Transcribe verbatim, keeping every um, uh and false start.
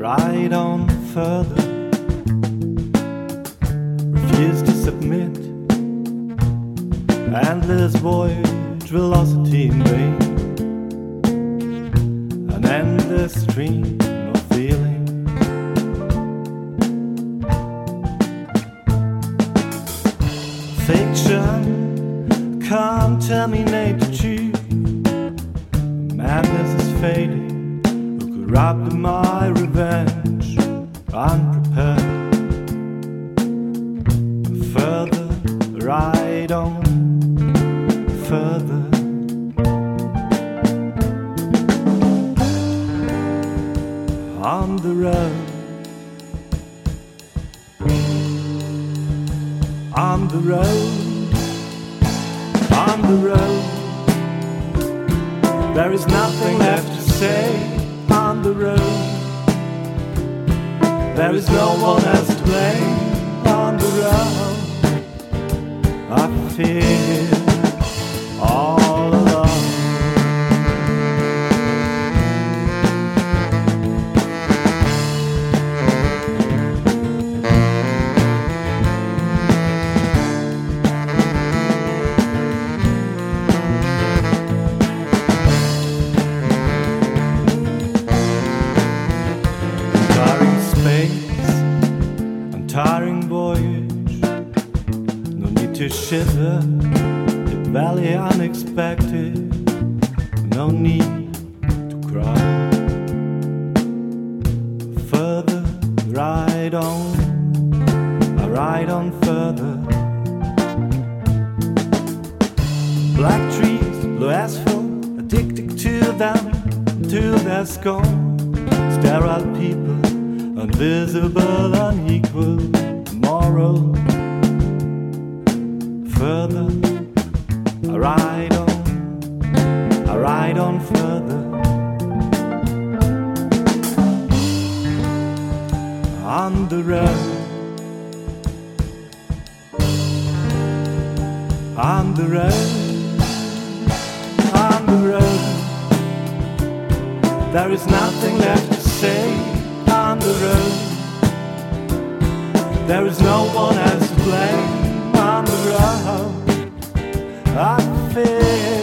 ride on further, refuse to submit, endless voyage, velocity in vain, an endless stream of feeling. Fiction can't terminate the truth. Madness is fading. Who could rob my revenge? Unprepared. Further, ride on. Further. On the road. On the road. On the road. There is nothing left to say. On the road. There is no one else to blame. On the road. I feel all alone. Tiring space, untiring voyage. No need to shiver. Valley unexpected, no need to cry. Further, ride on, I ride on further. Black trees, blue asphalt, addicted to them, to their scorn. Sterile people, invisible, unequal, moral. Further, I ride on, I ride on further. On the road, on the road, on the road. There is nothing left to say. On the road, there is no one else to blame. On the road, I feel